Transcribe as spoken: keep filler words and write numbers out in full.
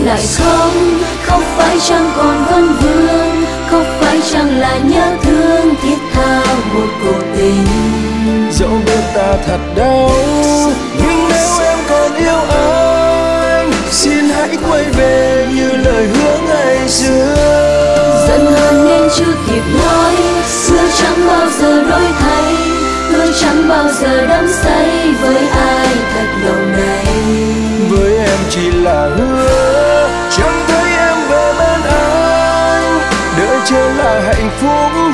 lại không? Khóc phải chăng còn vấn vương? Khóc phải chăng là nhớ thương thiết tha một cuộc tình? Dẫu biết ta thật đau, nhưng nếu em còn yêu anh, xin hãy quay về như lời hứa ngày xưa. Giận hờn nên chưa kịp nói, hứa chẳng bao giờ đổi thay, hứa chẳng bao giờ đắm say với ai thật lòng này. Với em chỉ là hứa, chẳng thấy em về bên anh, đợi chờ là hạnh phúc.